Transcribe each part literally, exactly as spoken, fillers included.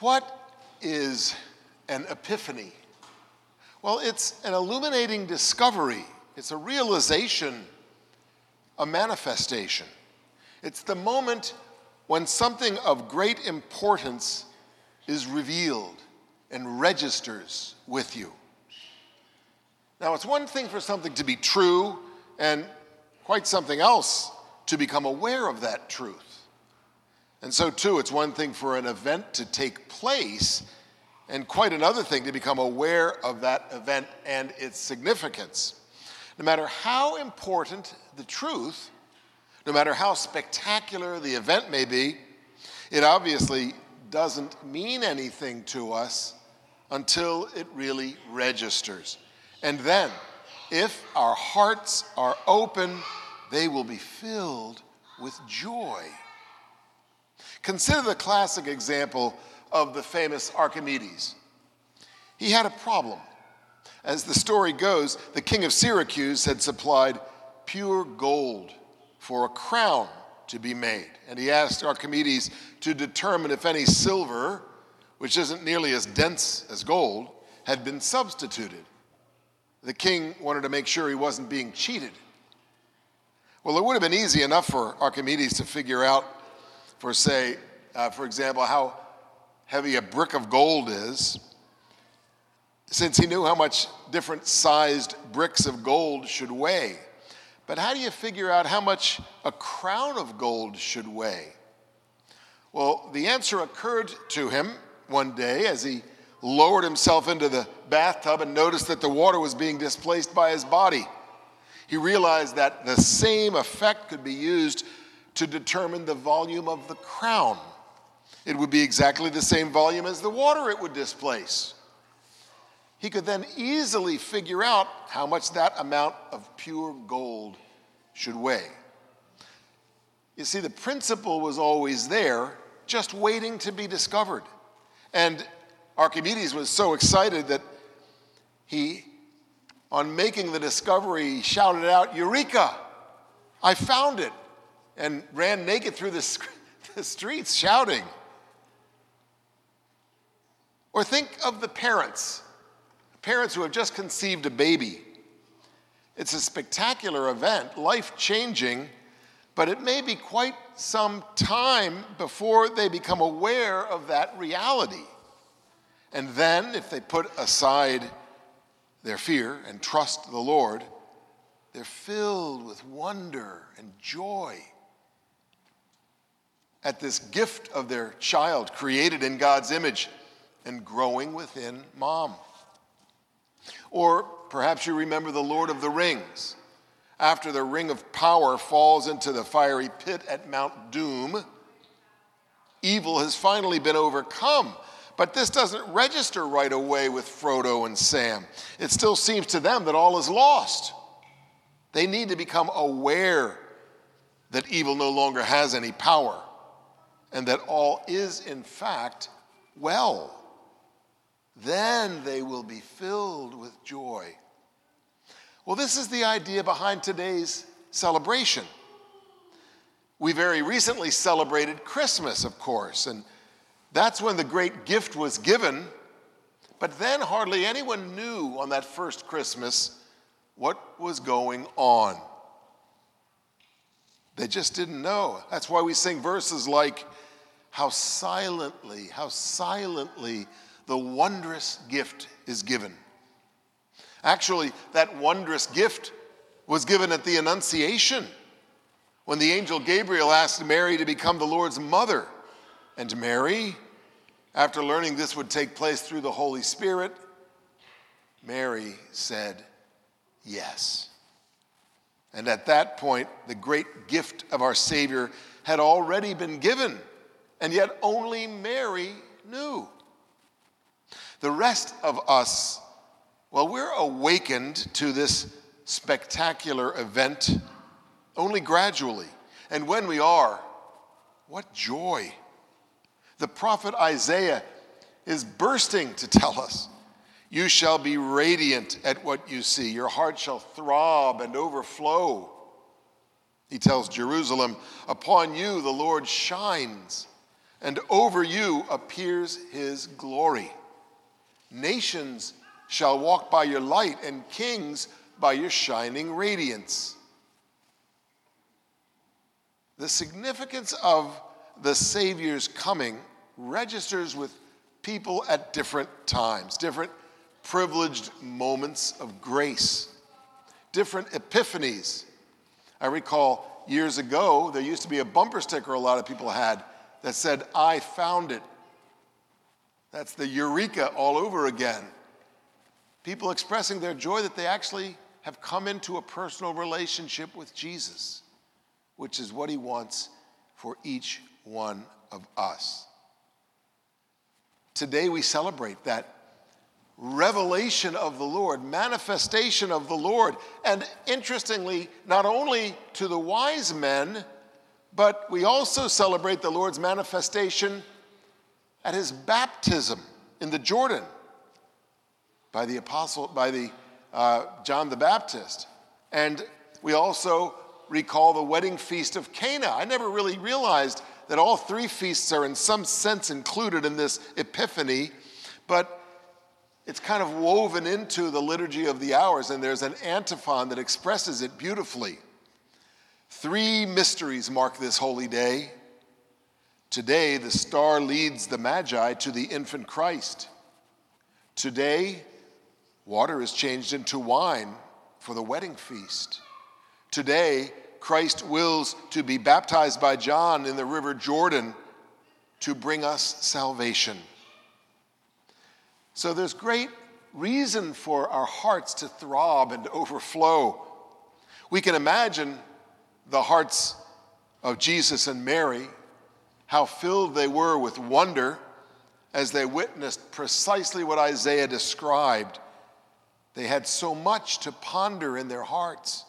What is an epiphany? Well, it's an illuminating discovery. It's a realization, a manifestation. It's the moment when something of great importance is revealed and registers with you. Now, it's one thing for something to be true and quite something else to become aware of that truth. And so, too, it's one thing for an event to take place and quite another thing to become aware of that event and its significance. No matter how important the truth, no matter how spectacular the event may be, it obviously doesn't mean anything to us until it really registers. And then, if our hearts are open, they will be filled with joy. Consider the classic example of the famous Archimedes. He had a problem. As the story goes, the king of Syracuse had supplied pure gold for a crown to be made. And he asked Archimedes to determine if any silver, which isn't nearly as dense as gold, had been substituted. The king wanted to make sure he wasn't being cheated. Well, it would have been easy enough for Archimedes to figure out, for say, uh, for example, how heavy a brick of gold is, since he knew how much different sized bricks of gold should weigh. But how do you figure out how much a crown of gold should weigh? Well, the answer occurred to him one day as he lowered himself into the bathtub and noticed that the water was being displaced by his body. He realized that the same effect could be used to determine the volume of the crown. It would be exactly the same volume as the water it would displace. He could then easily figure out how much that amount of pure gold should weigh. You see, the principle was always there, just waiting to be discovered. And Archimedes was so excited that he, on making the discovery, shouted out, "Eureka! I found it!" and ran naked through the, the streets shouting. Or think of the parents, parents who have just conceived a baby. It's a spectacular event, life-changing, but it may be quite some time before they become aware of that reality. And then, if they put aside their fear and trust the Lord, they're filled with wonder and joy at this gift of their child created in God's image and growing within mom. Or perhaps you remember the Lord of the Rings. After the ring of power falls into the fiery pit at Mount Doom, evil has finally been overcome. But this doesn't register right away with Frodo and Sam. It still seems to them that all is lost. They need to become aware that evil no longer has any power and that all is, in fact, well. Then they will be filled with joy. Well, this is the idea behind today's celebration. We very recently celebrated Christmas, of course, and that's when the great gift was given. But then hardly anyone knew on that first Christmas what was going on. They just didn't know. That's why we sing verses like, "How silently, how silently the wondrous gift is given." Actually, that wondrous gift was given at the Annunciation, when the angel Gabriel asked Mary to become the Lord's mother. And Mary, after learning this would take place through the Holy Spirit, Mary said yes. And at that point, the great gift of our Savior had already been given, and yet only Mary knew. The rest of us, well, we're awakened to this spectacular event only gradually. And when we are, what joy. The prophet Isaiah is bursting to tell us, "You shall be radiant at what you see. Your heart shall throb and overflow." He tells Jerusalem, "Upon you the Lord shines. and over you appears his glory. Nations shall walk by your light, and kings by your shining radiance. The significance of the Savior's coming registers with people at different times, different privileged moments of grace, different epiphanies. I recall years ago, there used to be a bumper sticker a lot of people had that said, "I found it." That's the eureka all over again. People expressing their joy that they actually have come into a personal relationship with Jesus, which is what he wants for each one of us. Today we celebrate that revelation of the Lord, manifestation of the Lord. And interestingly, not only to the wise men, but we also celebrate the Lord's manifestation at his baptism in the Jordan by the apostle, by the uh, John the Baptist. And we also recall the wedding feast of Cana. I never really realized that all three feasts are in some sense included in this epiphany, but it's kind of woven into the liturgy of the hours, and there's an antiphon that expresses it beautifully. Three mysteries mark this holy day. Today, the star leads the Magi to the infant Christ. Today, water is changed into wine for the wedding feast. Today, Christ wills to be baptized by John in the river Jordan to bring us salvation. So there's great reason for our hearts to throb and overflow. We can imagine the hearts of Jesus and Mary, how filled they were with wonder as they witnessed precisely what Isaiah described. They had so much to ponder in their hearts.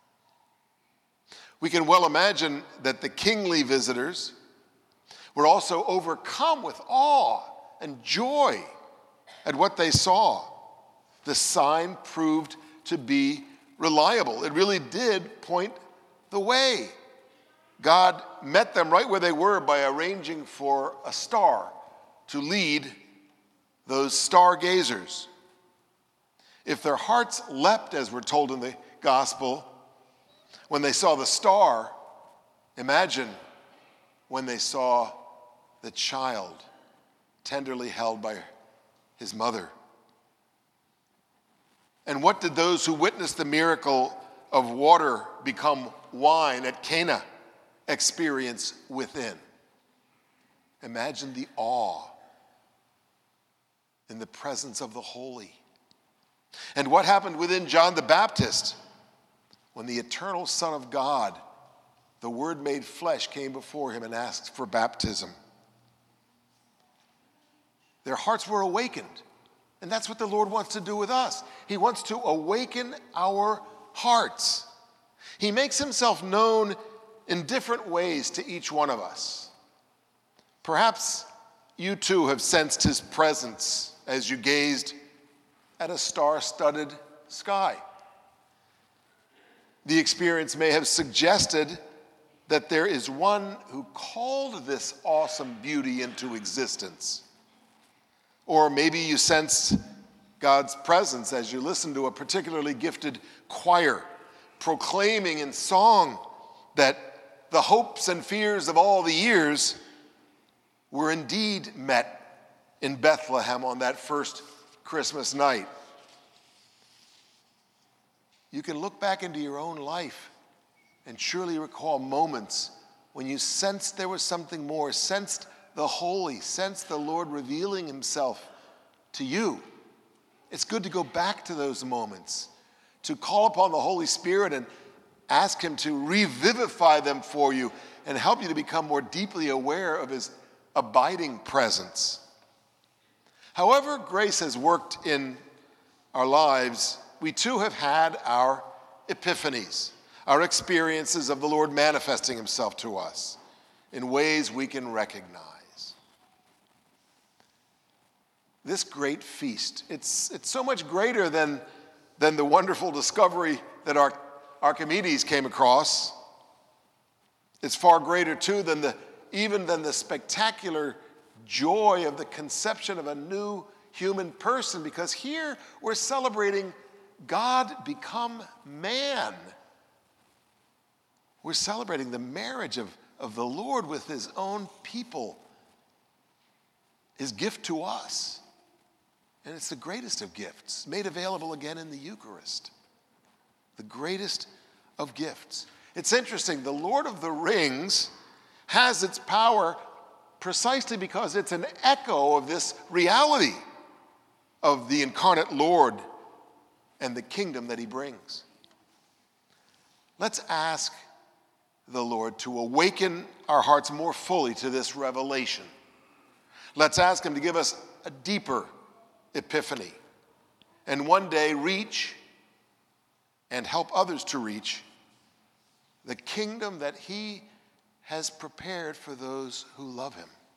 We can well imagine that the kingly visitors were also overcome with awe and joy at what they saw. The sign proved to be reliable. It really did point the way. God met them right where they were by arranging for a star to lead those stargazers. If their hearts leapt, as we're told in the gospel, when they saw the star, imagine when they saw the child tenderly held by his mother. And what did those who witnessed the miracle of water become wine at Cana experience within? Imagine the awe in the presence of the holy. And what happened within John the Baptist when the eternal Son of God, the Word made flesh, came before him and asked for baptism? Their hearts were awakened. And that's what the Lord wants to do with us. He wants to awaken our hearts. He makes himself known in different ways to each one of us. Perhaps you too have sensed his presence as you gazed at a star-studded sky. The experience may have suggested that there is one who called this awesome beauty into existence. Or maybe you sensed God's presence as you listened to a particularly gifted choir proclaiming in song that the hopes and fears of all the years were indeed met in Bethlehem on that first Christmas night. You can look back into your own life and surely recall moments when you sensed there was something more, sensed the holy, sensed the Lord revealing himself to you. It's good to go back to those moments, to call upon the Holy Spirit and ask him to revivify them for you and help you to become more deeply aware of his abiding presence. However grace has worked in our lives, we too have had our epiphanies, our experiences of the Lord manifesting himself to us in ways we can recognize. This great feast, it's, it's so much greater than, than the wonderful discovery that Arch- Archimedes came across. It's far greater, too, than the even than the spectacular joy of the conception of a new human person, because here we're celebrating God become man. We're celebrating the marriage of, of the Lord with his own people, his gift to us. And it's the greatest of gifts, made available again in the Eucharist. The greatest of gifts. It's interesting, the Lord of the Rings has its power precisely because it's an echo of this reality of the incarnate Lord and the kingdom that he brings. Let's ask the Lord to awaken our hearts more fully to this revelation. Let's ask him to give us a deeper epiphany and one day reach and help others to reach the kingdom that he has prepared for those who love him.